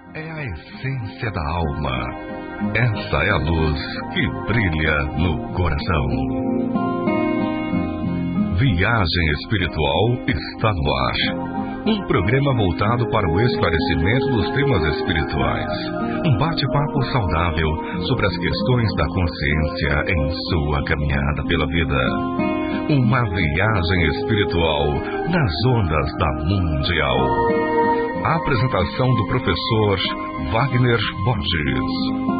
É a essência da alma. Essa é a luz que brilha no coração. Viagem Espiritual está no ar. Um programa voltado para o esclarecimento dos temas espirituais. Um bate-papo saudável sobre as questões da consciência em sua caminhada pela vida. Uma viagem espiritual nas ondas da Mundial. A apresentação do professor Wagner Borges.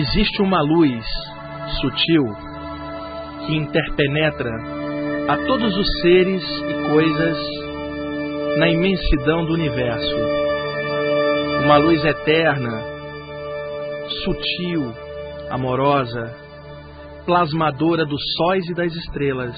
existe uma luz sutil que interpenetra a todos os seres e coisas na imensidão do universo. Uma luz eterna, sutil, amorosa, plasmadora dos sóis e das estrelas.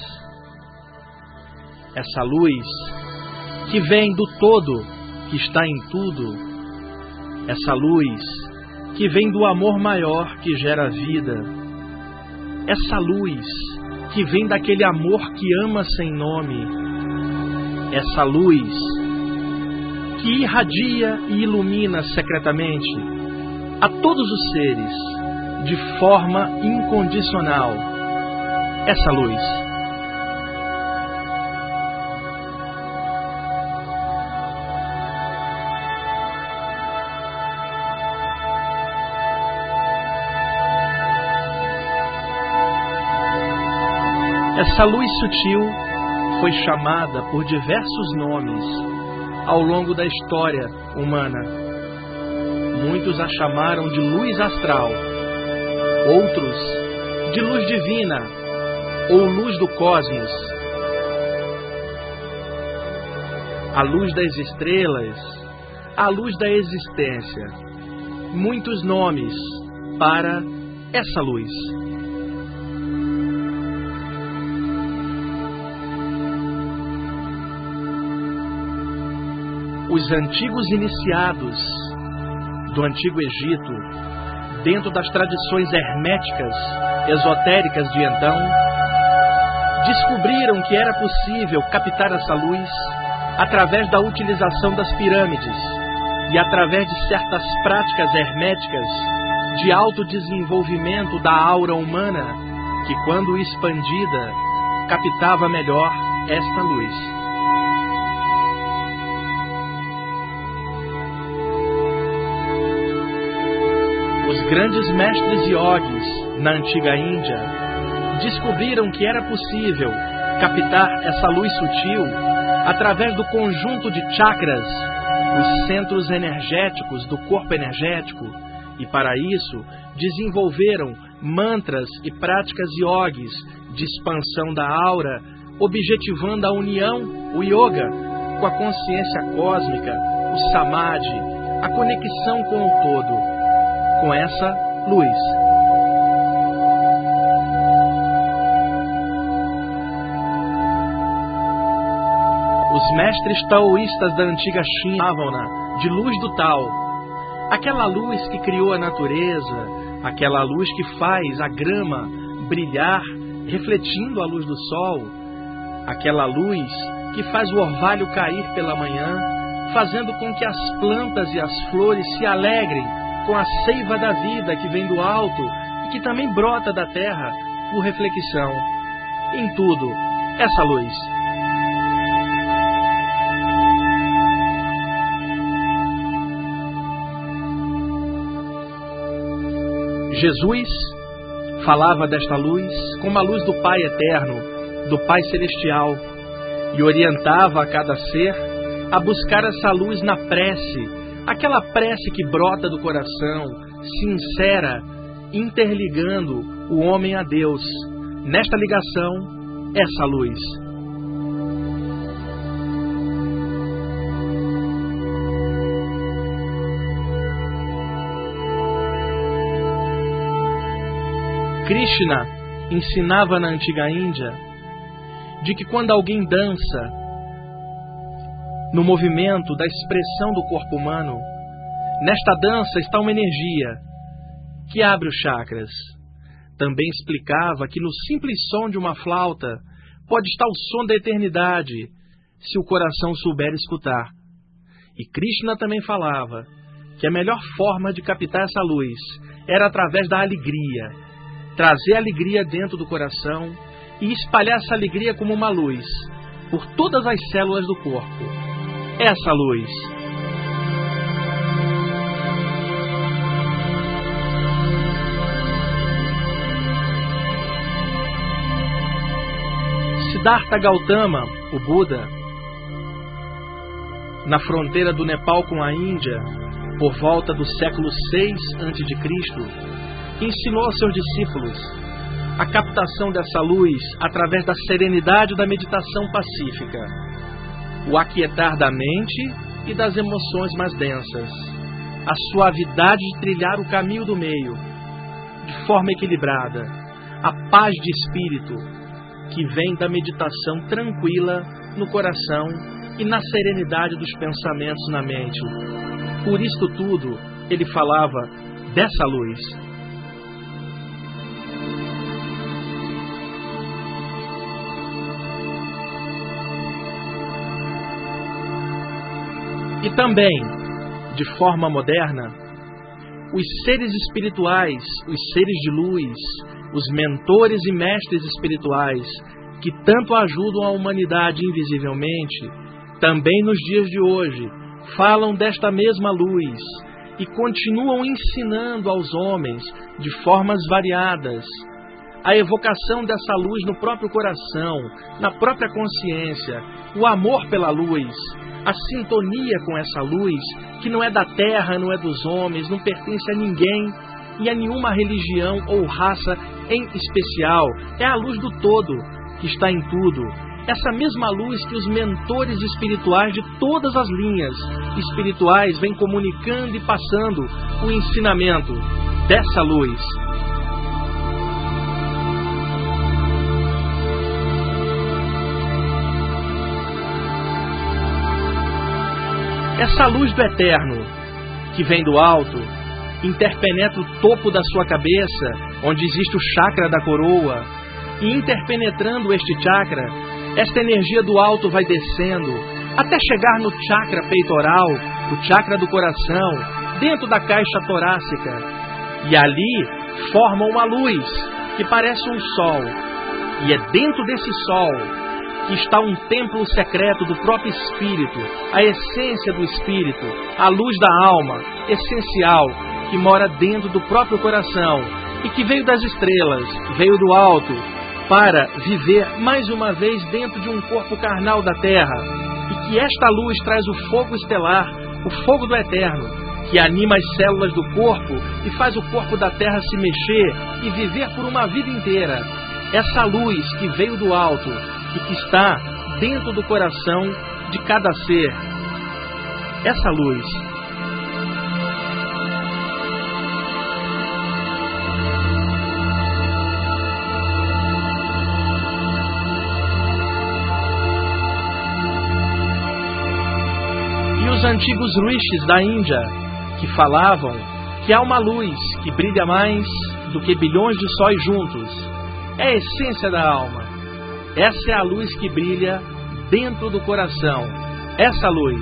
Essa luz que vem do todo, que está em tudo. Essa luz que vem do amor maior que gera vida. Essa luz que vem daquele amor que ama sem nome. Essa luz que irradia e ilumina secretamente a todos os seres de forma incondicional. Essa luz. Essa luz sutil foi chamada por diversos nomes ao longo da história humana. Muitos a chamaram de luz astral, outros de luz divina ou luz do cosmos, a luz das estrelas, a luz da existência. Muitos nomes para essa luz. Os antigos iniciados do Antigo Egito, dentro das tradições herméticas, esotéricas de então, descobriram que era possível captar essa luz através da utilização das pirâmides e através de certas práticas herméticas de autodesenvolvimento da aura humana, que, quando expandida, captava melhor esta luz. Os grandes mestres yogis na antiga Índia descobriram que era possível captar essa luz sutil através do conjunto de chakras, os centros energéticos do corpo energético, e para isso desenvolveram mantras e práticas yogis de expansão da aura, objetivando a união, o yoga, com a consciência cósmica, o samadhi, a conexão com o todo, com essa luz. Os mestres taoístas da antiga China chamavam-na de luz do Tao. Aquela luz que criou a natureza, aquela luz que faz a grama brilhar, refletindo a luz do sol, aquela luz que faz o orvalho cair pela manhã, fazendo com que as plantas e as flores se alegrem com a seiva da vida que vem do alto e que também brota da terra por reflexão. Em tudo, essa luz. Jesus falava desta luz como a luz do Pai eterno, do Pai celestial, e orientava a cada ser a buscar essa luz na prece, aquela prece que brota do coração, sincera, interligando o homem a Deus. Nesta ligação, essa luz. Krishna ensinava na antiga Índia de que quando alguém dança no movimento da expressão do corpo humano, nesta dança está uma energia que abre os chakras. Também explicava que no simples som de uma flauta pode estar o som da eternidade, se o coração souber escutar. E Krishna também falava que a melhor forma de captar essa luz era através da alegria, trazer alegria dentro do coração e espalhar essa alegria como uma luz por todas as células do corpo. Essa luz. Siddhartha Gautama, o Buda, na fronteira do Nepal com a Índia, por volta do século VI a.C., ensinou aos seus discípulos a captação dessa luz através da serenidade da meditação pacífica, o aquietar da mente e das emoções mais densas, a suavidade de trilhar o caminho do meio, de forma equilibrada, a paz de espírito que vem da meditação tranquila no coração e na serenidade dos pensamentos na mente. Por isto tudo, ele falava dessa luz. E também, de forma moderna, os seres espirituais, os seres de luz, os mentores e mestres espirituais que tanto ajudam a humanidade invisivelmente, também nos dias de hoje, falam desta mesma luz e continuam ensinando aos homens, de formas variadas, a evocação dessa luz no próprio coração, na própria consciência, o amor pela luz, a sintonia com essa luz, que não é da terra, não é dos homens, não pertence a ninguém e a nenhuma religião ou raça em especial. É a luz do todo, que está em tudo. Essa mesma luz que os mentores espirituais de todas as linhas espirituais vêm comunicando e passando o ensinamento dessa luz. Essa luz do eterno, que vem do alto, interpenetra o topo da sua cabeça, onde existe o chakra da coroa, e interpenetrando este chakra, esta energia do alto vai descendo, até chegar no chakra peitoral, o chakra do coração, dentro da caixa torácica. E ali forma uma luz, que parece um sol. E é dentro desse sol que está um templo secreto do próprio Espírito, a essência do Espírito, a luz da alma, essencial, que mora dentro do próprio coração e que veio das estrelas, veio do alto, para viver mais uma vez dentro de um corpo carnal da terra, e que esta luz traz o fogo estelar, o fogo do eterno, que anima as células do corpo e faz o corpo da terra se mexer e viver por uma vida inteira. Essa luz que veio do alto e que está dentro do coração de cada ser. Essa luz. E os antigos rishis da Índia, que falavam que há uma luz que brilha mais do que bilhões de sóis juntos. É a essência da alma. Essa é a luz que brilha dentro do coração. Essa luz.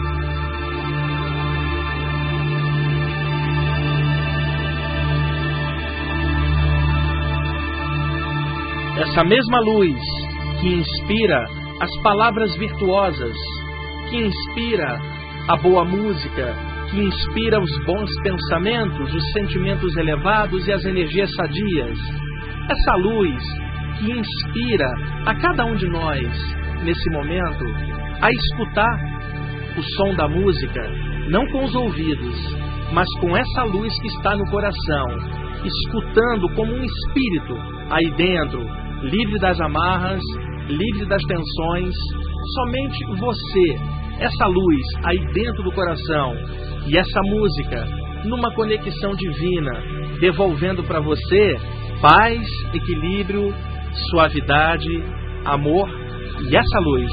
Essa mesma luz que inspira as palavras virtuosas, que inspira a boa música, que inspira os bons pensamentos, os sentimentos elevados e as energias sadias. Essa luz que inspira a cada um de nós, nesse momento, a escutar o som da música, não com os ouvidos, mas com essa luz que está no coração, escutando como um espírito aí dentro, livre das amarras, livre das tensões, somente você, essa luz aí dentro do coração, e essa música, numa conexão divina, devolvendo para você paz, equilíbrio, suavidade, amor e essa luz.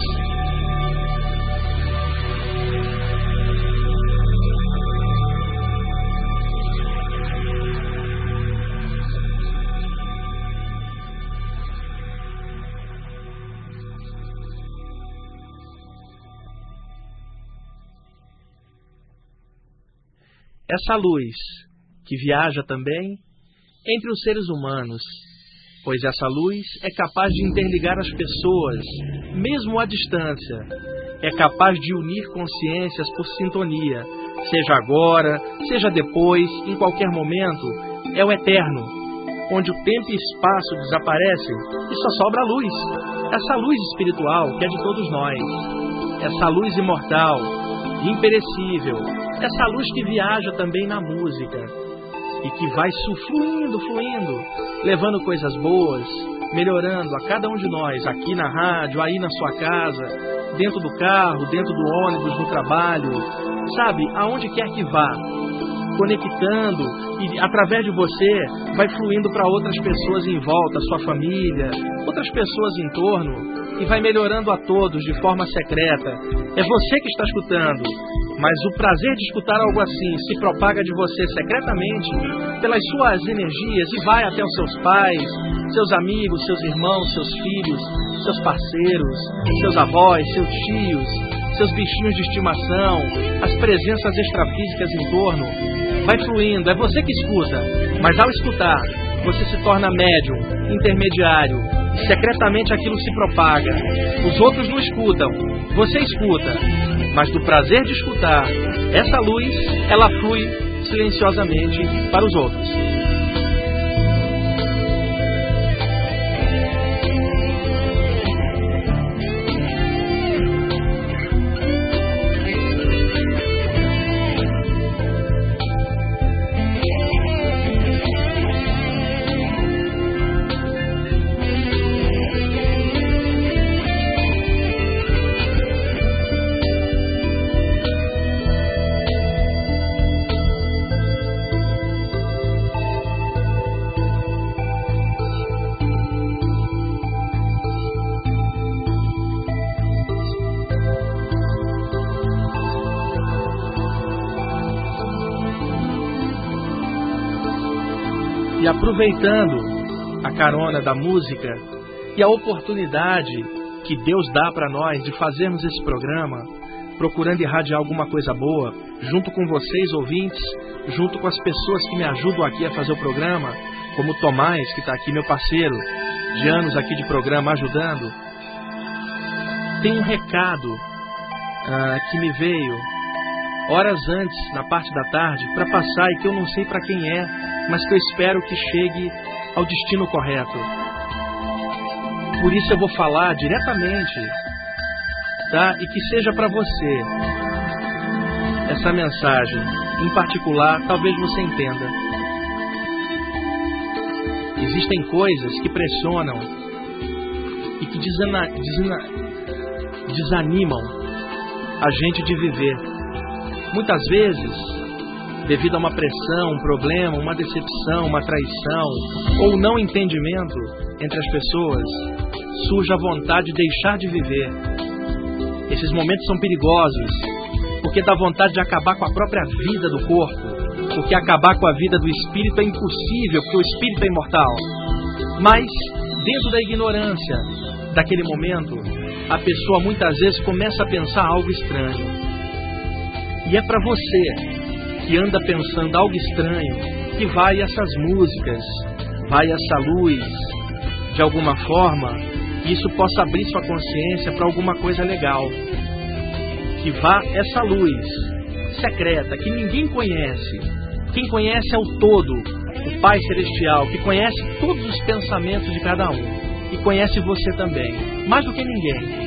Essa luz que viaja também entre os seres humanos, pois essa luz é capaz de interligar as pessoas, mesmo à distância. É capaz de unir consciências por sintonia, seja agora, seja depois, em qualquer momento. É o eterno, onde o tempo e espaço desaparecem e só sobra a luz. Essa luz espiritual que é de todos nós. Essa luz imortal, imperecível. Essa luz que viaja também na música. e que vai fluindo, levando coisas boas, melhorando a cada um de nós, aqui na rádio, aí na sua casa, dentro do carro, dentro do ônibus, no trabalho, sabe, aonde quer que vá, conectando, e através de você vai fluindo para outras pessoas em volta, sua família, outras pessoas em torno, e vai melhorando a todos de forma secreta. É você que está escutando, mas o prazer de escutar algo assim se propaga de você secretamente pelas suas energias e vai até os seus pais, seus amigos, seus irmãos, seus filhos, seus parceiros, seus avós, seus tios, seus bichinhos de estimação, as presenças extrafísicas em torno. Vai fluindo, é você que escuta, mas ao escutar, você se torna médium, intermediário, e secretamente aquilo se propaga. Os outros não escutam, você escuta, mas do prazer de escutar, essa luz, ela flui silenciosamente para os outros. E aproveitando a carona da música e a oportunidade que Deus dá para nós de fazermos esse programa, procurando irradiar alguma coisa boa, junto com vocês, ouvintes, junto com as pessoas que me ajudam aqui a fazer o programa, como o Tomás, que está aqui, meu parceiro, de anos aqui de programa, ajudando. Tem um recado que me veio horas antes, na parte da tarde, para passar e que eu não sei para quem é, mas que eu espero que chegue ao destino correto. Por isso eu vou falar diretamente, tá? E que seja para você essa mensagem, em particular, talvez você entenda. Existem coisas que pressionam e que desanimam a gente de viver. Muitas vezes, devido a uma pressão, um problema, uma decepção, uma traição ou não entendimento entre as pessoas, surge a vontade de deixar de viver. Esses momentos são perigosos, porque dá vontade de acabar com a própria vida do corpo, porque acabar com a vida do espírito é impossível, porque o espírito é imortal. Mas, dentro da ignorância daquele momento, a pessoa muitas vezes começa a pensar algo estranho. E é para você que anda pensando algo estranho, que vai essas músicas, vai essa luz, de alguma forma, que isso possa abrir sua consciência para alguma coisa legal. Que vá essa luz secreta, que ninguém conhece. Quem conhece é o todo, o Pai Celestial, que conhece todos os pensamentos de cada um. E conhece você também, mais do que ninguém.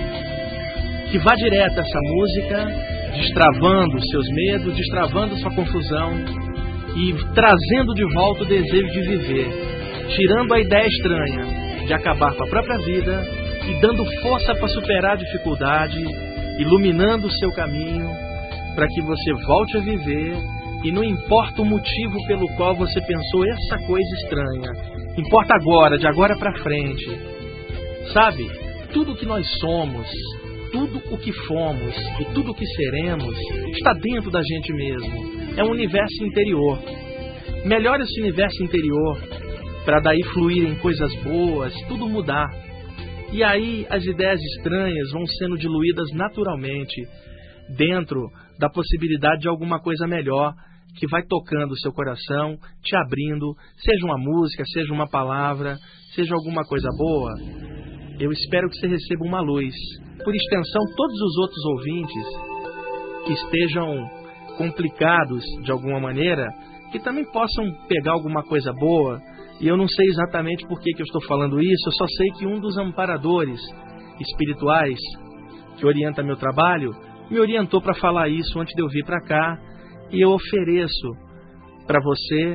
Que vá direto essa música, destravando seus medos, destravando sua confusão e trazendo de volta o desejo de viver, tirando a ideia estranha de acabar com a própria vida e dando força para superar a dificuldade, iluminando o seu caminho para que você volte a viver e não importa o motivo pelo qual você pensou essa coisa estranha, importa agora, de agora para frente. Sabe, tudo o que nós somos, tudo o que fomos e tudo o que seremos está dentro da gente mesmo. É um universo interior. Melhore esse universo interior para daí fluírem coisas boas, tudo mudar. E aí as ideias estranhas vão sendo diluídas naturalmente dentro da possibilidade de alguma coisa melhor que vai tocando o seu coração, te abrindo, seja uma música, seja uma palavra, seja alguma coisa boa. Eu espero que você receba uma luz. Por extensão, todos os outros ouvintes que estejam complicados de alguma maneira, que também possam pegar alguma coisa boa. E eu não sei exatamente por que eu estou falando isso, eu só sei que um dos amparadores espirituais que orienta meu trabalho me orientou para falar isso antes de eu vir para cá. E eu ofereço para você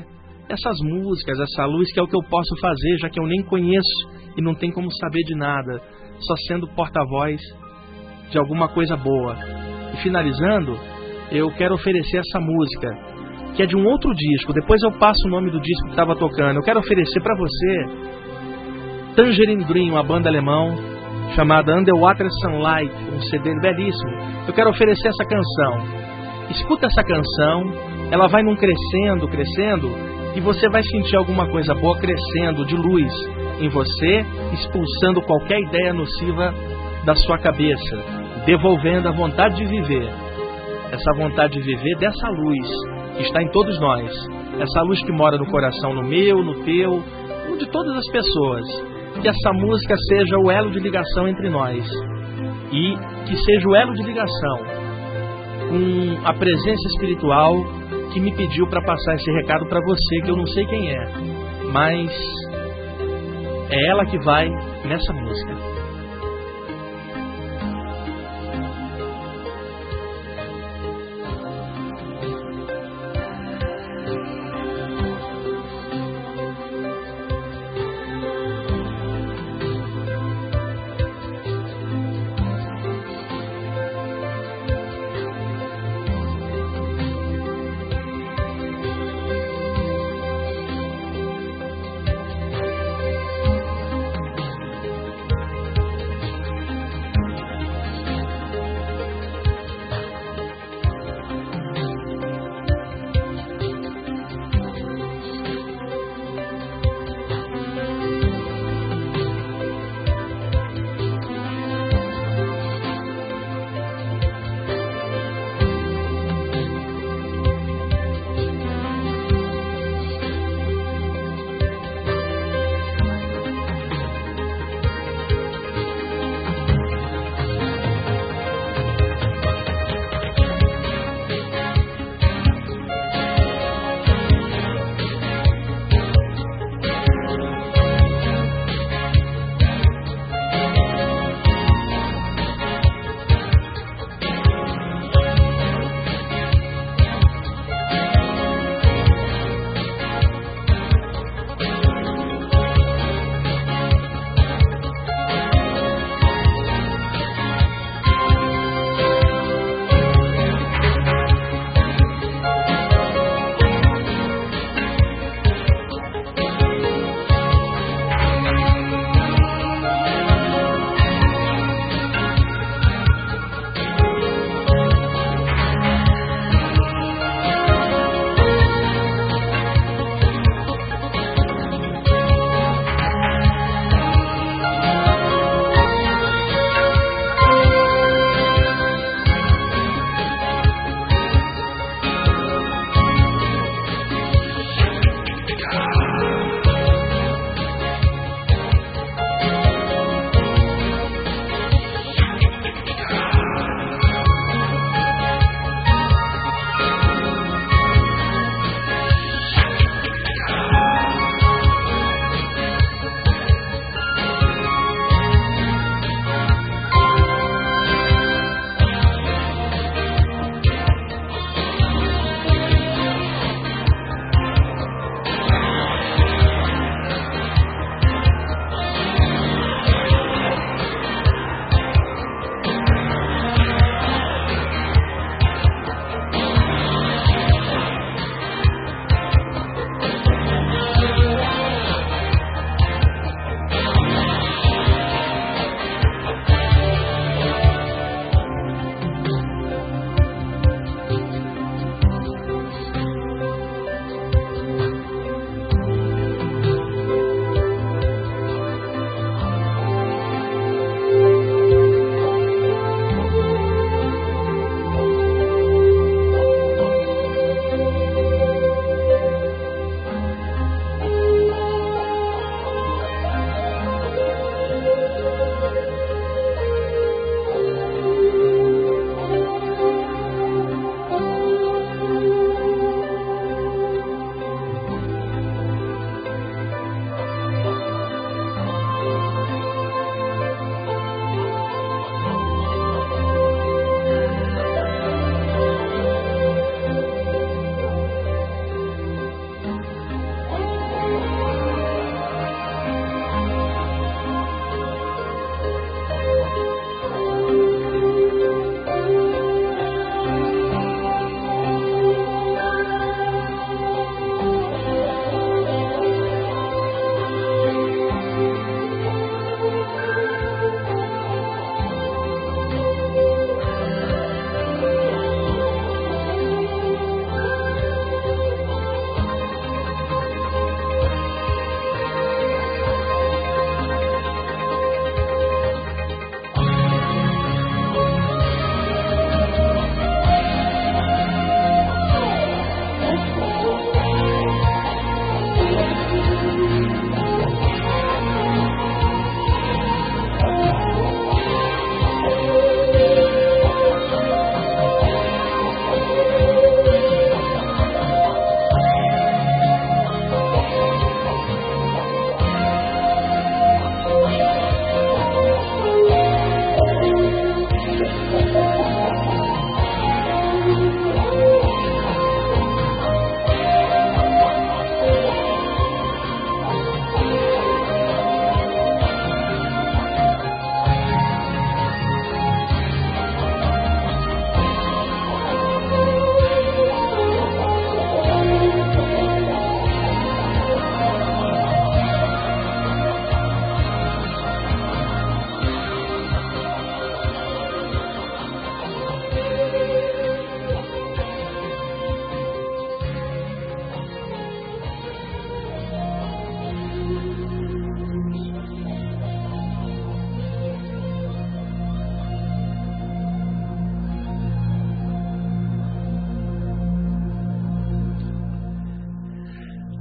essas músicas, essa luz, que é o que eu posso fazer, já que eu nem conheço e não tem como saber de nada, só sendo porta-voz de alguma coisa boa. E finalizando, eu quero oferecer essa música, que é de um outro disco. Depois eu passo o nome do disco que estava tocando. Eu quero oferecer para você Tangerine Dream, uma banda alemã chamada Underwater Sunlight, um CD belíssimo. Eu quero oferecer essa canção. Escuta essa canção, ela vai num crescendo, e você vai sentir alguma coisa boa crescendo de luz em você, expulsando qualquer ideia nociva da sua cabeça, devolvendo a vontade de viver. Essa vontade de viver dessa luz que está em todos nós. Essa luz que mora no coração, no meu, no teu, no de todas as pessoas. Que essa música seja o elo de ligação entre nós. E que seja o elo de ligação com a presença espiritual que me pediu para passar esse recado para você, que eu não sei quem é, mas é ela que vai nessa música.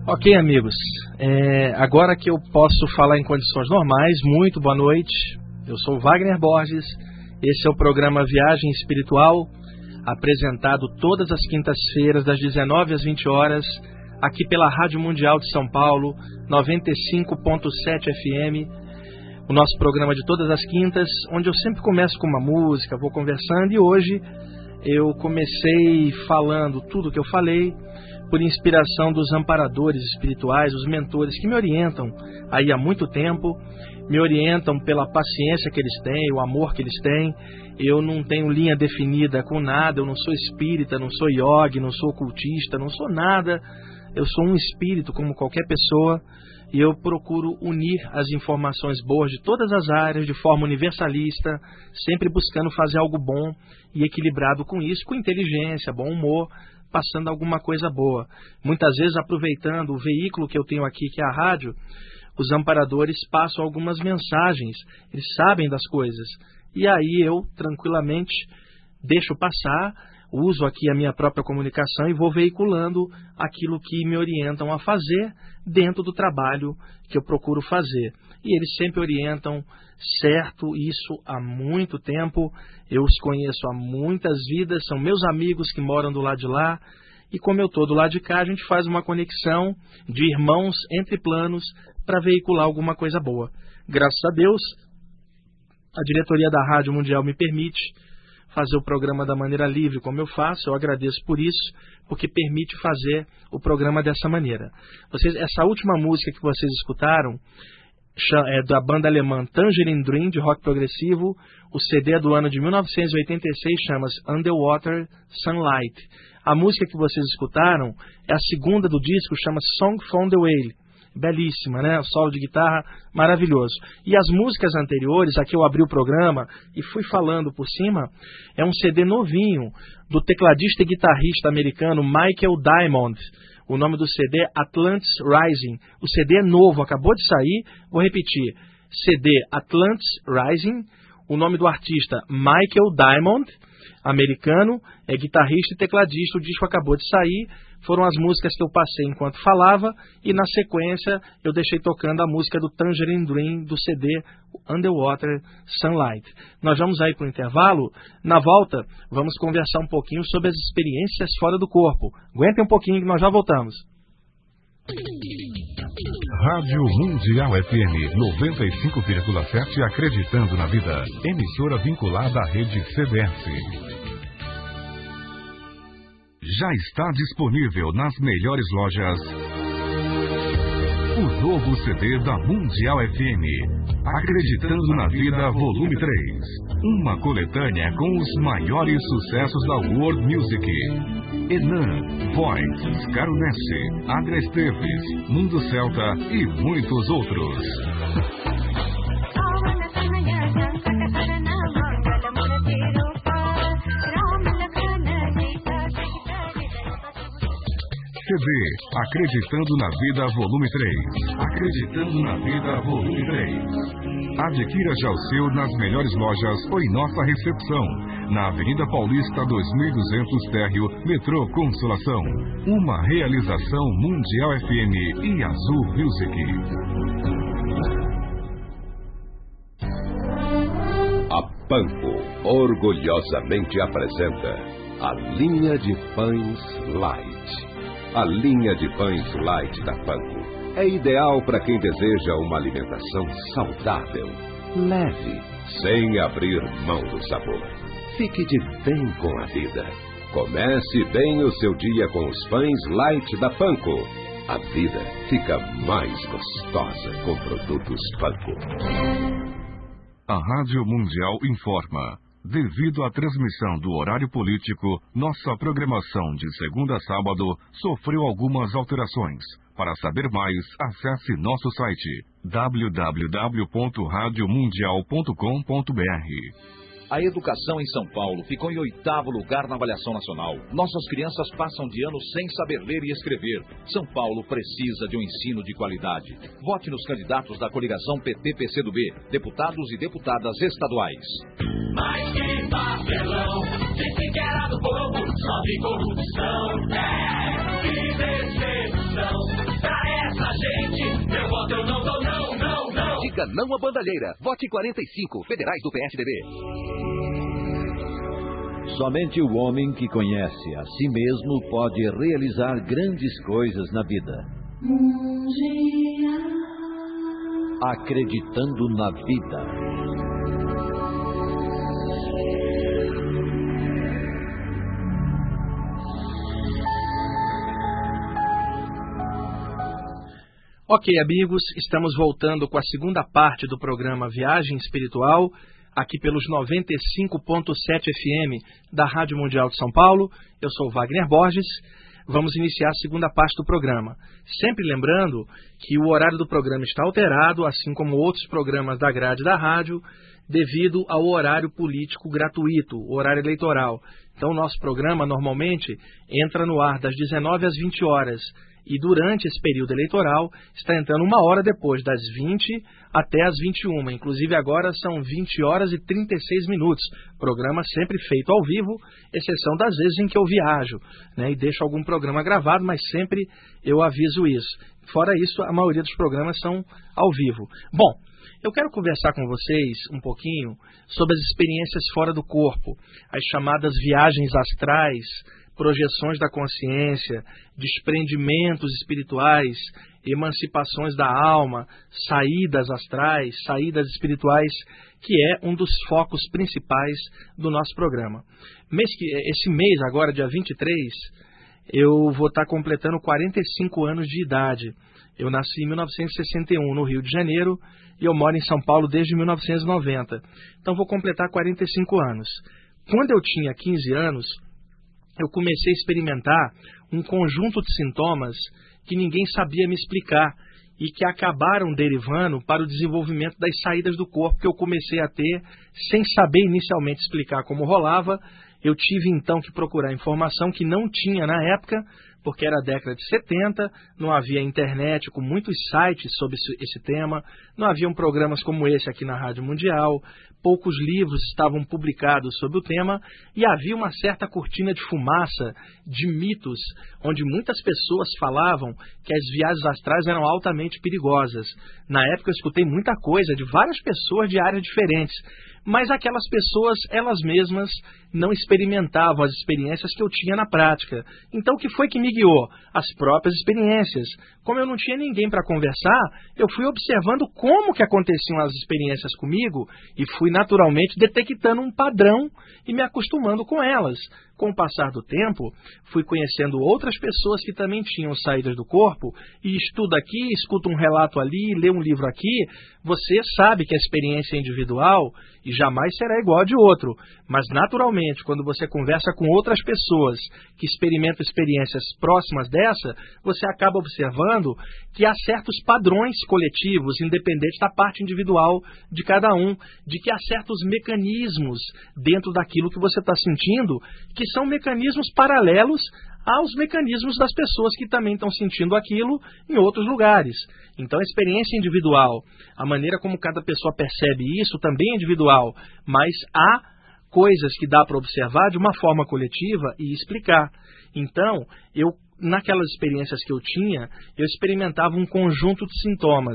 Ok, amigos, agora que eu posso falar em condições normais, muito boa noite. Eu sou Wagner Borges, esse é o programa Viagem Espiritual, apresentado todas as quintas-feiras, das 19 às 20 horas, aqui pela Rádio Mundial de São Paulo, 95.7 FM, o nosso programa de todas as quintas, onde eu sempre começo com uma música, vou conversando, e hoje eu comecei falando tudo o que eu falei, por inspiração dos amparadores espirituais, os mentores que me orientam aí há muito tempo, me orientam pela paciência que eles têm, o amor que eles têm. Eu não tenho linha definida com nada, eu não sou espírita, não sou yogi, não sou ocultista, não sou nada. Eu sou um espírito como qualquer pessoa e eu procuro unir as informações boas de todas as áreas de forma universalista, sempre buscando fazer algo bom e equilibrado com isso, com inteligência, bom humor, passando alguma coisa boa. Muitas vezes aproveitando o veículo que eu tenho aqui, que é a rádio, os amparadores passam algumas mensagens, eles sabem das coisas. E aí eu, tranquilamente, deixo passar, uso aqui a minha própria comunicação e vou veiculando aquilo que me orientam a fazer dentro do trabalho que eu procuro fazer. E eles sempre orientam certo, isso há muito tempo, eu os conheço há muitas vidas, são meus amigos que moram do lado de lá, e como eu estou do lado de cá, a gente faz uma conexão de irmãos entre planos para veicular alguma coisa boa. Graças a Deus, a diretoria da Rádio Mundial me permite fazer o programa da maneira livre como eu faço, eu agradeço por isso, porque permite fazer o programa dessa maneira. Essa última música que vocês escutaram é da banda alemã Tangerine Dream, de rock progressivo. O CD é do ano de 1986, chama-se Underwater Sunlight. A música que vocês escutaram é a segunda do disco, chama-se Song from the Whale. Belíssima, né? O solo de guitarra maravilhoso. E as músicas anteriores, aqui eu abri o programa e fui falando por cima, é um CD novinho do tecladista e guitarrista americano Michael Diamond. O nome do CD é Atlantis Rising. O CD é novo, acabou de sair. Vou repetir. CD Atlantis Rising. O nome do artista Michael Diamond, americano, é guitarrista e tecladista. O disco acabou de sair. Foram as músicas que eu passei enquanto falava. E na sequência eu deixei tocando a música do Tangerine Dream do CD Underwater Sunlight. Nós vamos aí para o intervalo. Na volta vamos conversar um pouquinho sobre as experiências fora do corpo. Aguentem um pouquinho que nós já voltamos. Rádio Mundial FM 95,7, acreditando na vida. Emissora vinculada à rede CBS. Já está disponível nas melhores lojas o novo CD da Mundial FM, Acreditando na Vida, volume 3. Uma coletânea com os maiores sucessos da World Music. Enan, Void, Scarunesse, Adria Esteves, Mundo Celta e muitos outros. CD Acreditando na Vida, volume 3. Acreditando na Vida, volume 3. Adquira já o seu nas melhores lojas ou em nossa recepção, na Avenida Paulista 2200 Térreo, Metrô Consolação. Uma realização Mundial FM e Azul Music. A Panko orgulhosamente apresenta a linha de pães Light. A linha de pães Light da Panko é ideal para quem deseja uma alimentação saudável, leve, sem abrir mão do sabor. Fique de bem com a vida. Comece bem o seu dia com os pães Light da Panko. A vida fica mais gostosa com produtos Panko. A Rádio Mundial informa. Devido à transmissão do horário político, nossa programação de segunda a sábado sofreu algumas alterações. Para saber mais, acesse nosso site www.radiomundial.com.br. A educação em São Paulo ficou em 8º lugar na avaliação nacional. Nossas crianças passam de ano sem saber ler e escrever. São Paulo precisa de um ensino de qualidade. Vote nos candidatos da coligação PT-PCdoB, deputados e deputadas estaduais. Mas que papelão, disse que era do povo, só de corrupção. Que decepção, Diga não à bandalheira. Vote 45, Federais do PSDB. Somente o homem que conhece a si mesmo pode realizar grandes coisas na vida. Acreditando na vida. Ok, amigos, estamos voltando com a segunda parte do programa Viagem Espiritual, aqui pelos 95.7 FM da Rádio Mundial de São Paulo. Eu sou Wagner Borges. Vamos iniciar a segunda parte do programa. Sempre lembrando que o horário do programa está alterado, assim como outros programas da grade da rádio, devido ao horário político gratuito, o horário eleitoral. Então, o nosso programa normalmente entra no ar das 19 às 20 horas. E durante esse período eleitoral, está entrando uma hora depois, das 20 até as 21. Inclusive agora são 20 horas e 36 minutos. Programa sempre feito ao vivo, exceção das vezes em que eu viajo, né, e deixo algum programa gravado, mas sempre eu aviso isso. Fora isso, a maioria dos programas são ao vivo. Bom, eu quero conversar com vocês um pouquinho sobre as experiências fora do corpo, as chamadas viagens astrais, projeções da consciência, desprendimentos espirituais, emancipações da alma, saídas astrais, saídas espirituais, que é um dos focos principais do nosso programa. Esse mês, agora, dia 23, eu vou estar completando 45 anos de idade. Eu nasci em 1961, no Rio de Janeiro, e eu moro em São Paulo desde 1990. Então, vou completar 45 anos. Quando eu tinha 15 anos, eu comecei a experimentar um conjunto de sintomas que ninguém sabia me explicar e que acabaram derivando para o desenvolvimento das saídas do corpo que eu comecei a ter sem saber inicialmente explicar como rolava. Eu tive então que procurar informação que não tinha na época, porque era a década de 70, não havia internet com muitos sites sobre esse tema, não haviam programas como esse aqui na Rádio Mundial, poucos livros estavam publicados sobre o tema e havia uma certa cortina de fumaça de mitos, onde muitas pessoas falavam que as viagens astrais eram altamente perigosas. Na época eu escutei muita coisa de várias pessoas de áreas diferentes, mas aquelas pessoas, elas mesmas, não experimentavam as experiências que eu tinha na prática. Então, o que foi que me guiou? As próprias experiências. Como eu não tinha ninguém para conversar, eu fui observando como que aconteciam as experiências comigo e fui naturalmente detectando um padrão e me acostumando com elas. Com o passar do tempo, fui conhecendo outras pessoas que também tinham saídas do corpo e estuda aqui, escuta um relato ali, lê um livro aqui. Você sabe que a experiência é individual e jamais será igual a de outro, mas naturalmente, quando você conversa com outras pessoas que experimentam experiências próximas dessa, você acaba observando que há certos padrões coletivos, independente da parte individual de cada um, de que há certos mecanismos dentro daquilo que você está sentindo, que são mecanismos paralelos aos mecanismos das pessoas que também estão sentindo aquilo em outros lugares. Então, a experiência individual, a maneira como cada pessoa percebe isso também é individual, mas há coisas que dá para observar de uma forma coletiva e explicar. Então, naquelas experiências que eu tinha, eu experimentava um conjunto de sintomas.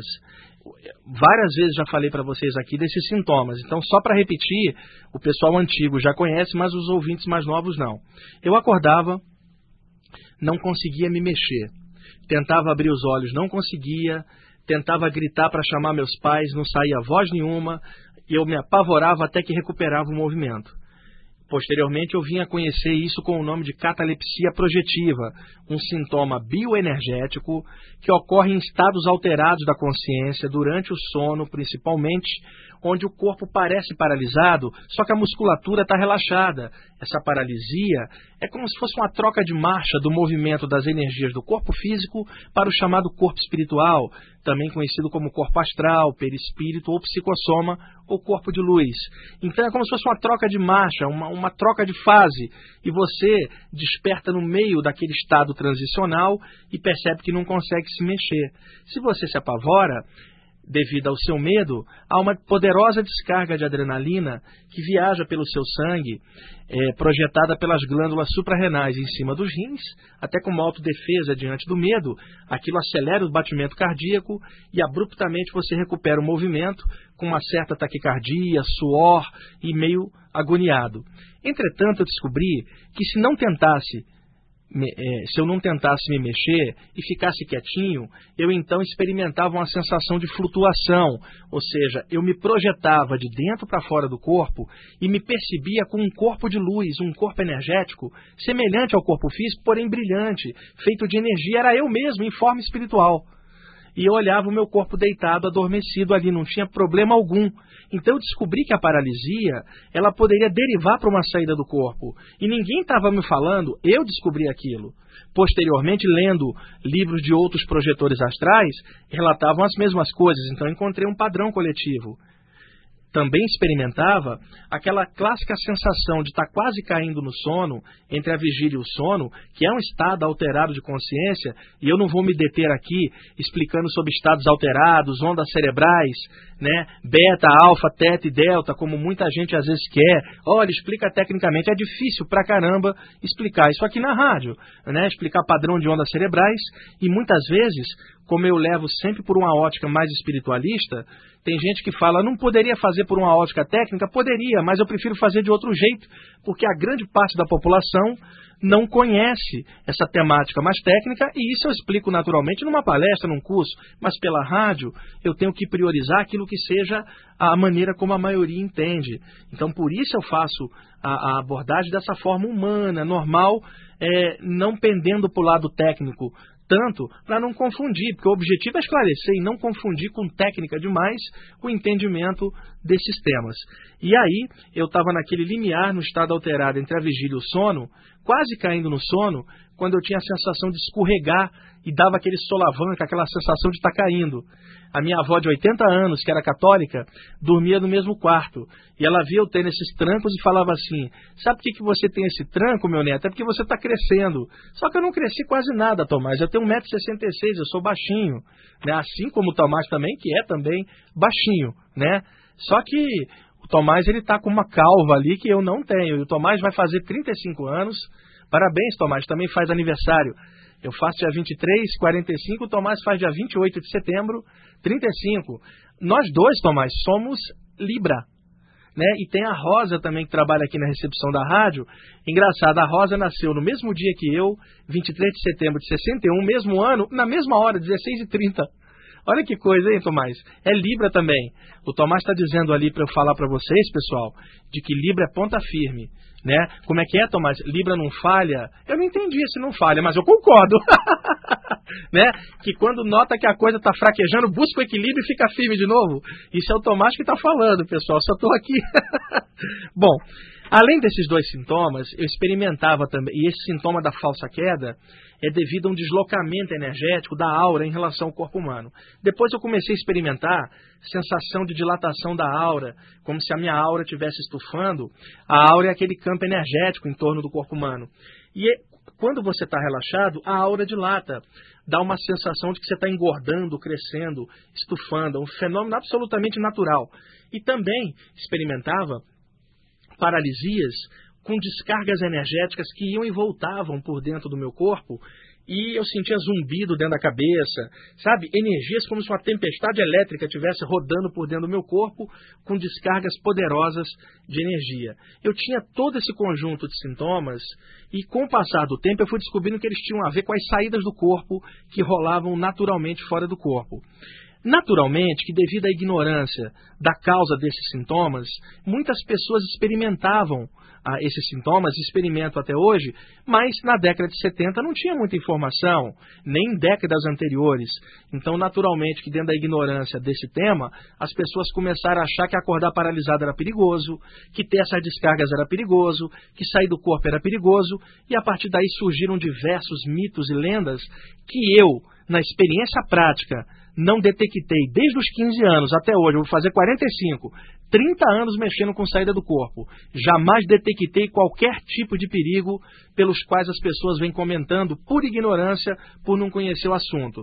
Várias vezes já falei para vocês aqui desses sintomas. Então, só para repetir, o pessoal antigo já conhece, mas os ouvintes mais novos não. Eu acordava, não conseguia me mexer. Tentava abrir os olhos, não conseguia. Tentava gritar para chamar meus pais, não saía voz nenhuma. Eu me apavorava até que recuperava o movimento. Posteriormente, eu vim a conhecer isso com o nome de catalepsia projetiva, um sintoma bioenergético que ocorre em estados alterados da consciência, durante o sono principalmente, onde o corpo parece paralisado, só que a musculatura está relaxada. Essa paralisia é como se fosse uma troca de marcha do movimento das energias do corpo físico para o chamado corpo espiritual, também conhecido como corpo astral, perispírito ou psicossoma, ou corpo de luz. Então é como se fosse uma troca de marcha, uma troca de fase, e você desperta no meio daquele estado transicional e percebe que não consegue se mexer. Se você se apavora, devido ao seu medo, há uma poderosa descarga de adrenalina que viaja pelo seu sangue, projetada pelas glândulas suprarrenais em cima dos rins, até com uma autodefesa diante do medo. Aquilo acelera o batimento cardíaco e abruptamente você recupera o movimento com uma certa taquicardia, suor e meio agoniado. Entretanto, eu descobri que se eu não tentasse me mexer e ficasse quietinho, eu então experimentava uma sensação de flutuação, ou seja, eu me projetava de dentro para fora do corpo e me percebia com um corpo de luz, um corpo energético, semelhante ao corpo físico, porém brilhante, feito de energia, era eu mesmo, em forma espiritual. E eu olhava o meu corpo deitado, adormecido ali, não tinha problema algum. Então eu descobri que a paralisia, ela poderia derivar para uma saída do corpo. E ninguém estava me falando, eu descobri aquilo. Posteriormente, lendo livros de outros projetores astrais, relatavam as mesmas coisas, então eu encontrei um padrão coletivo. Também experimentava aquela clássica sensação de estar quase caindo no sono, entre a vigília e o sono, que é um estado alterado de consciência, e eu não vou me deter aqui explicando sobre estados alterados, ondas cerebrais, né, beta, alfa, teta e delta, como muita gente às vezes quer. Olha, explica tecnicamente, é difícil pra caramba explicar isso aqui na rádio, né, explicar padrão de ondas cerebrais, e muitas vezes, como eu levo sempre por uma ótica mais espiritualista, tem gente que fala, não poderia fazer por uma ótica técnica? Poderia, mas eu prefiro fazer de outro jeito, porque a grande parte da população não conhece essa temática mais técnica, e isso eu explico naturalmente numa palestra, num curso, mas pela rádio eu tenho que priorizar aquilo que seja a maneira como a maioria entende. Então, por isso eu faço a abordagem dessa forma humana, normal, não pendendo para o lado técnico, tanto para não confundir, porque o objetivo é esclarecer e não confundir com técnica demais o entendimento desses temas. E aí, eu estava naquele limiar, no estado alterado entre a vigília e o sono, quase caindo no sono, quando eu tinha a sensação de escorregar e dava aquele solavanco, aquela sensação de estar caindo. A minha avó de 80 anos, que era católica, dormia no mesmo quarto. E ela via eu tendo esses trancos e falava assim, sabe por que você tem esse tranco, meu neto? É porque você está crescendo. Só que eu não cresci quase nada, Tomás. Eu tenho 1,66 m, eu sou baixinho. Né? Assim como o Tomás também, que é também baixinho. Né? Só que o Tomás está com uma calva ali que eu não tenho. E o Tomás vai fazer 35 anos. Parabéns, Tomás, também faz aniversário. Eu faço dia 23, 45, o Tomás faz dia 28 de setembro, 35. Nós dois, Tomás, somos Libra. Né? E tem a Rosa também, que trabalha aqui na recepção da rádio. Engraçado, a Rosa nasceu no mesmo dia que eu, 23 de setembro de 61, mesmo ano, na mesma hora, 16h30. Olha que coisa, hein, Tomás? É Libra também. O Tomás está dizendo ali para eu falar para vocês, pessoal, de que Libra é ponta firme. Né? Como é que é, Tomás? Libra não falha? Eu não entendi se não falha, mas eu concordo. Né? Que quando nota que a coisa está fraquejando, busca o equilíbrio e fica firme de novo. Isso é o Tomás que está falando, pessoal. Só estou aqui. Bom, além desses dois sintomas, eu experimentava também, e esse sintoma da falsa queda é devido a um deslocamento energético da aura em relação ao corpo humano. Depois eu comecei a experimentar sensação de dilatação da aura, como se a minha aura estivesse estufando. A aura é aquele campo energético em torno do corpo humano. E quando você está relaxado, a aura dilata. Dá uma sensação de que você está engordando, crescendo, estufando. É um fenômeno absolutamente natural. E também experimentava paralisias com descargas energéticas que iam e voltavam por dentro do meu corpo, e eu sentia zumbido dentro da cabeça, sabe? Energias como se uma tempestade elétrica estivesse rodando por dentro do meu corpo, com descargas poderosas de energia. Eu tinha todo esse conjunto de sintomas, e com o passar do tempo eu fui descobrindo que eles tinham a ver com as saídas do corpo que rolavam naturalmente fora do corpo. Naturalmente, que devido à ignorância da causa desses sintomas, muitas pessoas experimentavam esses sintomas, experimentam até hoje, mas na década de 70 não tinha muita informação, nem em décadas anteriores. Então, naturalmente, que dentro da ignorância desse tema, as pessoas começaram a achar que acordar paralisado era perigoso, que ter essas descargas era perigoso, que sair do corpo era perigoso, e a partir daí surgiram diversos mitos e lendas que eu, na experiência prática, não detectei desde os 15 anos até hoje, eu vou fazer 45, 30 anos mexendo com saída do corpo. Jamais detectei qualquer tipo de perigo pelos quais as pessoas vêm comentando por ignorância, por não conhecer o assunto.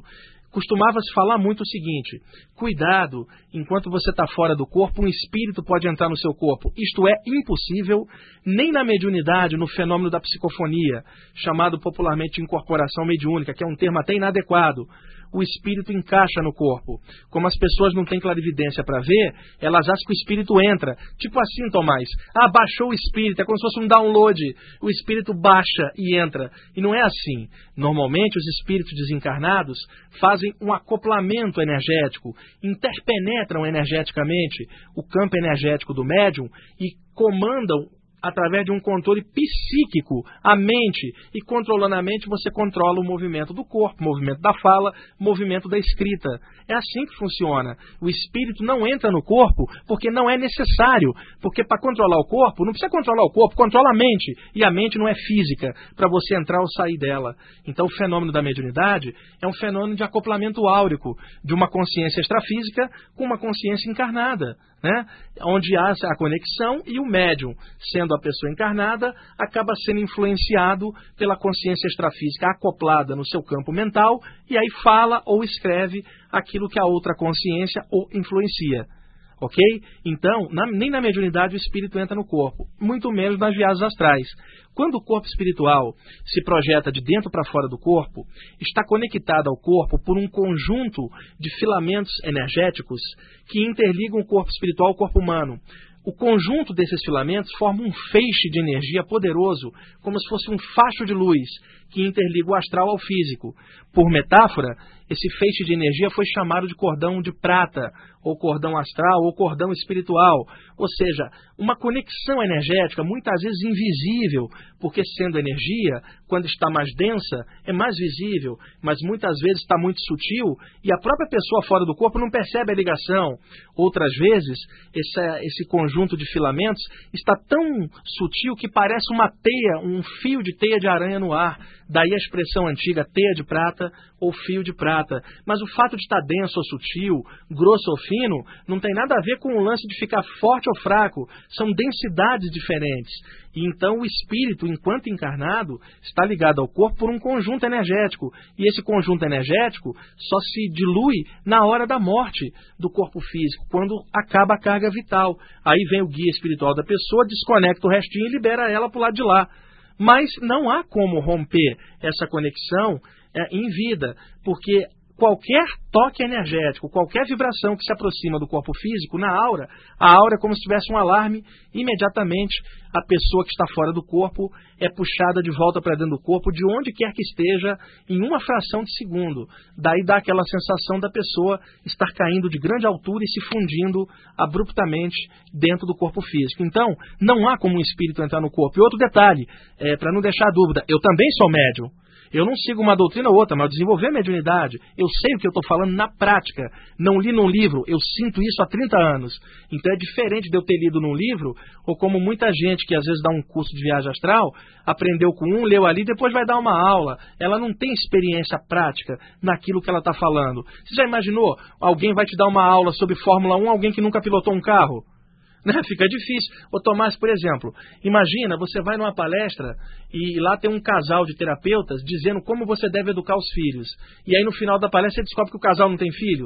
costumava-se falar muito o seguinte: cuidado, enquanto você está fora do corpo, um espírito pode entrar no seu corpo. Isto é impossível, nem na mediunidade, no fenômeno da psicofonia, chamado popularmente de incorporação mediúnica, que é um termo até inadequado. O espírito encaixa no corpo. Como as pessoas não têm clarividência para ver, elas acham que o espírito entra. Tipo assim, Tomás. Baixou o espírito, é como se fosse um download. O espírito baixa e entra. E não é assim. Normalmente, os espíritos desencarnados fazem um acoplamento energético, interpenetram energeticamente o campo energético do médium e comandam através de um controle psíquico, a mente, e controlando a mente você controla o movimento do corpo, o movimento da fala, o movimento da escrita. É assim que funciona. O espírito não entra no corpo porque não é necessário, porque para controlar o corpo, não precisa controlar o corpo, controla a mente, e a mente não é física para você entrar ou sair dela. Então o fenômeno da mediunidade é um fenômeno de acoplamento áurico, de uma consciência extrafísica com uma consciência encarnada, né? Onde há a conexão e o médium, sendo a pessoa encarnada, acaba sendo influenciado pela consciência extrafísica acoplada no seu campo mental e aí fala ou escreve aquilo que a outra consciência o influencia. Ok? Então, nem na mediunidade o espírito entra no corpo, muito menos nas viagens astrais. Quando o corpo espiritual se projeta de dentro para fora do corpo, está conectado ao corpo por um conjunto de filamentos energéticos que interligam o corpo espiritual ao corpo humano. O conjunto desses filamentos forma um feixe de energia poderoso, como se fosse um facho de luz, que interliga o astral ao físico. Por metáfora, esse feixe de energia foi chamado de cordão de prata, ou cordão astral, ou cordão espiritual. Ou seja, uma conexão energética, muitas vezes invisível, porque sendo energia, quando está mais densa, é mais visível, mas muitas vezes está muito sutil, e a própria pessoa fora do corpo não percebe a ligação. Outras vezes, esse conjunto de filamentos está tão sutil que parece uma teia, um fio de teia de aranha no ar. Daí a expressão antiga, teia de prata ou fio de prata. Mas o fato de estar denso ou sutil, grosso ou fino, não tem nada a ver com o lance de ficar forte ou fraco. São densidades diferentes. E então o espírito, enquanto encarnado, está ligado ao corpo por um conjunto energético. E esse conjunto energético só se dilui na hora da morte do corpo físico, quando acaba a carga vital. Aí vem o guia espiritual da pessoa, desconecta o restinho e libera ela para o lado de lá. Mas não há como romper essa conexão em vida, porque qualquer toque energético, qualquer vibração que se aproxima do corpo físico, na aura, a aura é como se tivesse um alarme, imediatamente a pessoa que está fora do corpo é puxada de volta para dentro do corpo, de onde quer que esteja, em uma fração de segundo. Daí dá aquela sensação da pessoa estar caindo de grande altura e se fundindo abruptamente dentro do corpo físico. Então, não há como um espírito entrar no corpo. E outro detalhe, para não deixar dúvida, eu também sou médium. Eu não sigo uma doutrina ou outra, mas eu desenvolvi a mediunidade. Eu sei o que eu estou falando na prática. Não li num livro, eu sinto isso há 30 anos. Então é diferente de eu ter lido num livro, ou como muita gente que às vezes dá um curso de viagem astral, aprendeu com um, leu ali, depois vai dar uma aula. Ela não tem experiência prática naquilo que ela está falando. Você já imaginou? Alguém vai te dar uma aula sobre Fórmula 1, alguém que nunca pilotou um carro? Fica difícil. Ô Tomás, por exemplo, imagina, você vai numa palestra e lá tem um casal de terapeutas dizendo como você deve educar os filhos. E aí no final da palestra você descobre que o casal não tem filho.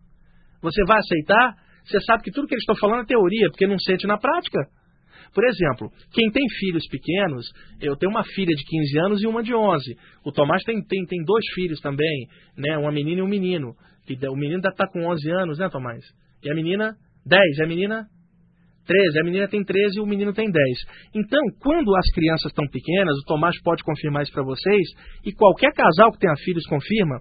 Você vai aceitar? Você sabe que tudo que eles estão falando é teoria, porque não sente na prática. Por exemplo, quem tem filhos pequenos, eu tenho uma filha de 15 anos e uma de 11. O Tomás tem 2 filhos também, né? Uma menina e um menino. O menino deve estar com 11 anos, né, Tomás? E a menina, 10. E a menina... 13, a menina tem 13 e o menino tem 10. Então, quando as crianças estão pequenas, o Tomás pode confirmar isso para vocês, e qualquer casal que tenha filhos confirma,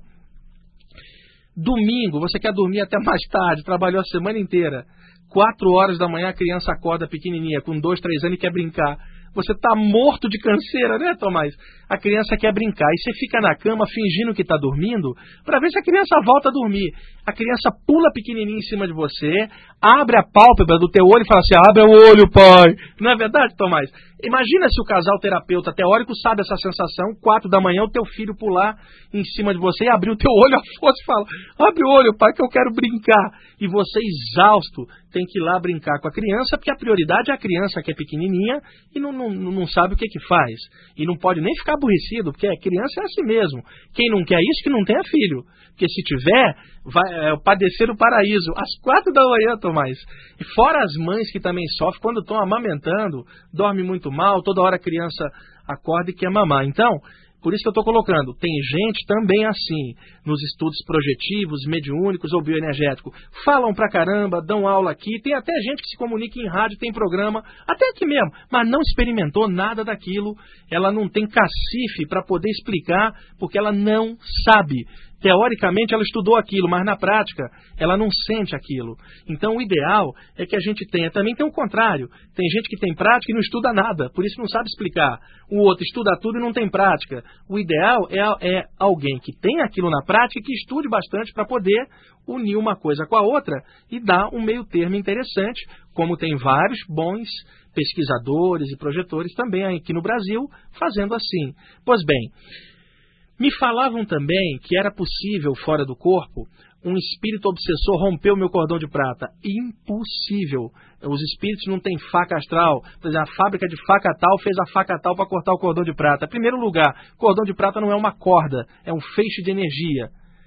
domingo, você quer dormir até mais tarde, trabalhou a semana inteira, 4 horas da manhã a criança acorda pequenininha, com 2, 3 anos e quer brincar. Você está morto de canseira, né, Tomás? A criança quer brincar. E você fica na cama fingindo que está dormindo para ver se a criança volta a dormir. A criança pula pequenininha em cima de você, abre a pálpebra do teu olho e fala assim, abre o olho, pai. Não é verdade, Tomás? Imagina se o casal terapeuta teórico sabe essa sensação, 4 da manhã, o teu filho pular em cima de você e abrir o teu olho à força e falar, abre o olho, pai, que eu quero brincar. E você, exausto, tem que ir lá brincar com a criança, porque a prioridade é a criança que é pequenininha e não sabe o que faz. E não pode nem ficar aborrecido, porque a criança é assim mesmo. Quem não quer isso, que não tenha filho. Porque se tiver, vai padecer o paraíso. Às 4 da manhã, Tomás. E fora as mães que também sofrem quando estão amamentando, dorme muito mal, toda hora a criança acorda e quer mamar. Então, por isso que eu estou colocando, tem gente também assim, nos estudos projetivos, mediúnicos ou bioenergéticos, falam pra caramba, dão aula aqui, tem até gente que se comunica em rádio, tem programa, até aqui mesmo, mas não experimentou nada daquilo, ela não tem cacife para poder explicar, porque ela não sabe. Teoricamente ela estudou aquilo, mas na prática ela não sente aquilo. Então o ideal é que a gente tenha, também tem o contrário, tem gente que tem prática e não estuda nada, por isso não sabe explicar. O outro estuda tudo e não tem prática. O ideal é alguém que tenha aquilo na prática e que estude bastante para poder unir uma coisa com a outra e dar um meio termo interessante, como tem vários bons pesquisadores e projetores também aqui no Brasil fazendo assim. Pois bem, me falavam também que era possível, fora do corpo, um espírito obsessor romper o meu cordão de prata. Impossível. Os espíritos não têm faca astral. Por exemplo, a fábrica de faca tal fez a faca tal para cortar o cordão de prata. Em primeiro lugar, cordão de prata não é uma corda, é um feixe de energia.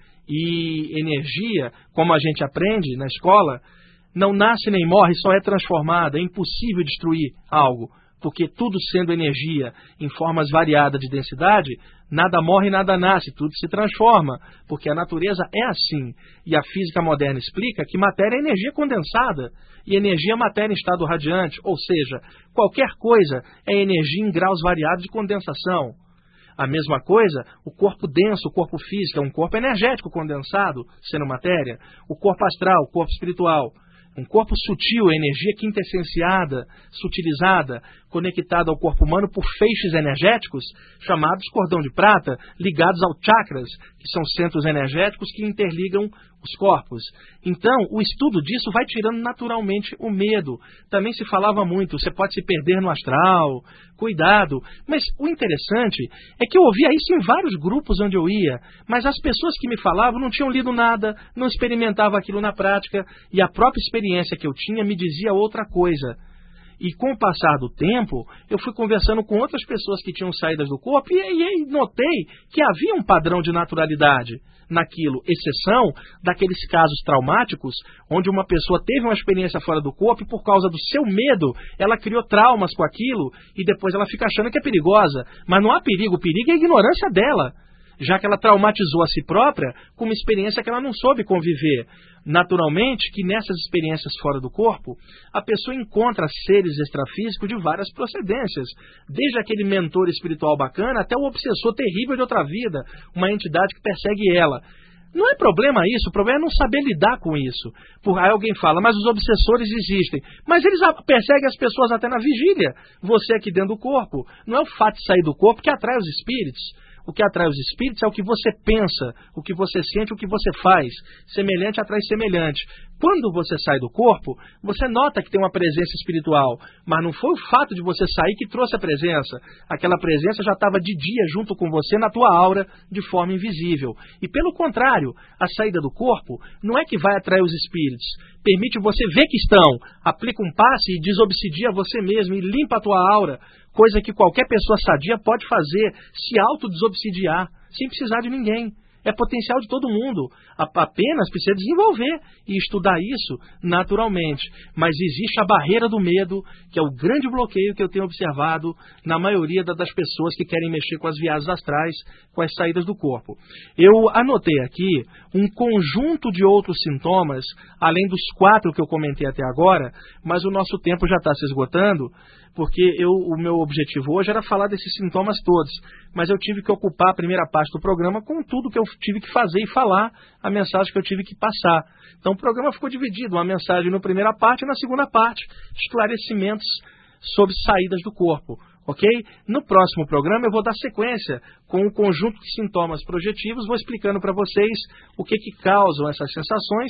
E energia, como a gente aprende na escola, não nasce nem morre, só é transformada. É impossível destruir algo. Porque tudo sendo energia em formas variadas de densidade, nada morre, nada nasce, tudo se transforma, porque a natureza é assim. E a física moderna explica que matéria é energia condensada, e energia é matéria em estado radiante, ou seja, qualquer coisa é energia em graus variados de condensação. A mesma coisa, o corpo denso, o corpo físico, é um corpo energético condensado, sendo matéria, o corpo astral, o corpo espiritual. Um corpo sutil, energia quintessenciada, sutilizada, conectada ao corpo humano por feixes energéticos, chamados cordão de prata, ligados aos chakras, que são centros energéticos que interligam os corpos. Então, o estudo disso vai tirando naturalmente o medo. Também se falava muito, você pode se perder no astral, cuidado. Mas o interessante é que eu ouvia isso em vários grupos onde eu ia, mas as pessoas que me falavam não tinham lido nada, não experimentavam aquilo na prática, e a própria experiência que eu tinha me dizia outra coisa. E com o passar do tempo, eu fui conversando com outras pessoas que tinham saídas do corpo e notei que havia um padrão de naturalidade naquilo, exceção daqueles casos traumáticos, onde uma pessoa teve uma experiência fora do corpo e por causa do seu medo, ela criou traumas com aquilo e depois ela fica achando que é perigosa. Mas não há perigo, o perigo é a ignorância dela, já que ela traumatizou a si própria com uma experiência que ela não soube conviver. Naturalmente que nessas experiências fora do corpo, a pessoa encontra seres extrafísicos de várias procedências, desde aquele mentor espiritual bacana até o obsessor terrível de outra vida, uma entidade que persegue ela. Não é problema isso, o problema é não saber lidar com isso. Aí alguém fala, mas os obsessores existem. Mas eles perseguem as pessoas até na vigília, você aqui dentro do corpo. Não é o fato de sair do corpo que atrai os espíritos. O que atrai os espíritos é o que você pensa, o que você sente, o que você faz. Semelhante atrai semelhante. Quando você sai do corpo, você nota que tem uma presença espiritual, mas não foi o fato de você sair que trouxe a presença. Aquela presença já estava de dia junto com você na tua aura, de forma invisível. E pelo contrário, a saída do corpo não é que vai atrair os espíritos. Permite você ver que estão, aplica um passe e desobsidia você mesmo e limpa a tua aura, coisa que qualquer pessoa sadia pode fazer, se autodesobsidiar, sem precisar de ninguém. É potencial de todo mundo. Apenas precisa desenvolver e estudar isso naturalmente. Mas existe a barreira do medo, que é o grande bloqueio que eu tenho observado na maioria das pessoas que querem mexer com as viagens astrais, com as saídas do corpo. Eu anotei aqui um conjunto de outros sintomas, além dos 4 que eu comentei até agora, mas o nosso tempo já está se esgotando, porque o meu objetivo hoje era falar desses sintomas todos, mas eu tive que ocupar a primeira parte do programa com tudo que eu tive que fazer e falar, a mensagem que eu tive que passar. Então o programa ficou dividido, uma mensagem na primeira parte e na segunda parte, esclarecimentos sobre saídas do corpo. Ok? No próximo programa eu vou dar sequência com um conjunto de sintomas projetivos, vou explicando para vocês o que causam essas sensações,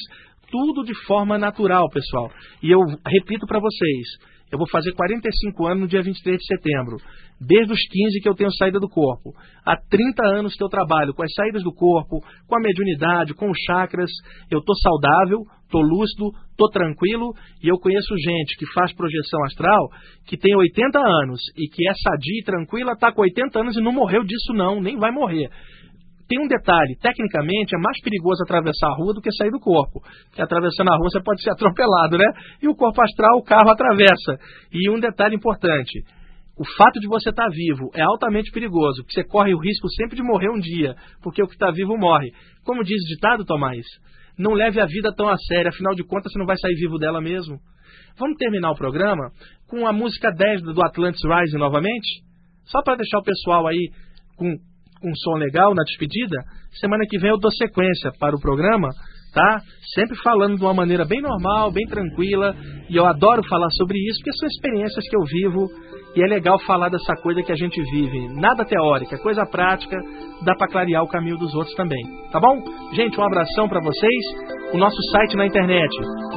tudo de forma natural, pessoal. E eu repito para vocês, eu vou fazer 45 anos no dia 23 de setembro. Desde os 15 que eu tenho saída do corpo. Há 30 anos que eu trabalho com as saídas do corpo, com a mediunidade, com os chakras. Eu estou saudável, estou lúcido, estou tranquilo. E eu conheço gente que faz projeção astral, que tem 80 anos e que é sadia e tranquila, está com 80 anos e não morreu disso não, nem vai morrer. Tem um detalhe, tecnicamente é mais perigoso atravessar a rua do que sair do corpo. Porque atravessando a rua você pode ser atropelado, né? E o corpo astral, o carro atravessa. E um detalhe importante, o fato de você estar vivo é altamente perigoso, porque você corre o risco sempre de morrer um dia, porque o que está vivo morre. Como diz o ditado, Tomás, não leve a vida tão a sério, afinal de contas você não vai sair vivo dela mesmo. Vamos terminar o programa com a música 10 do Atlantis Rising novamente? Só para deixar o pessoal aí com um som legal na despedida. Semana que vem eu dou sequência para o programa, tá? Sempre falando de uma maneira bem normal, bem tranquila, e eu adoro falar sobre isso, porque são experiências que eu vivo, e é legal falar dessa coisa que a gente vive, nada teórica, coisa prática, dá para clarear o caminho dos outros também, tá bom? Gente, um abração para vocês, o nosso site na internet,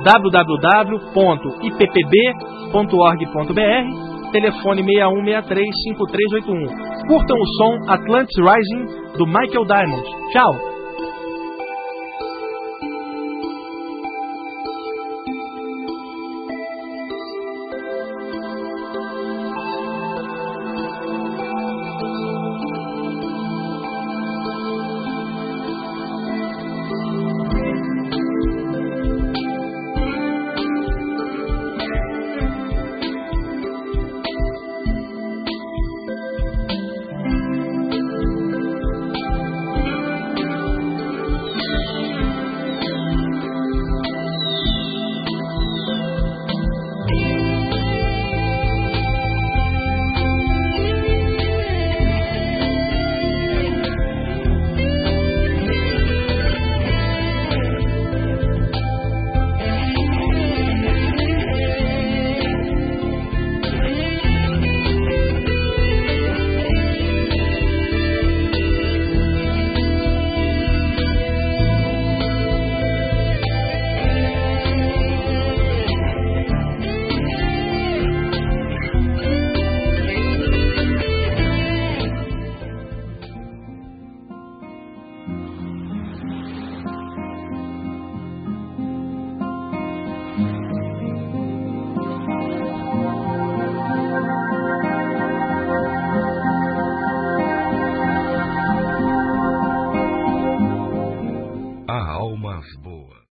www.ippb.org.br, telefone 6163-5381. Curtam o som Atlantis Rising do Michael Diamond. Tchau!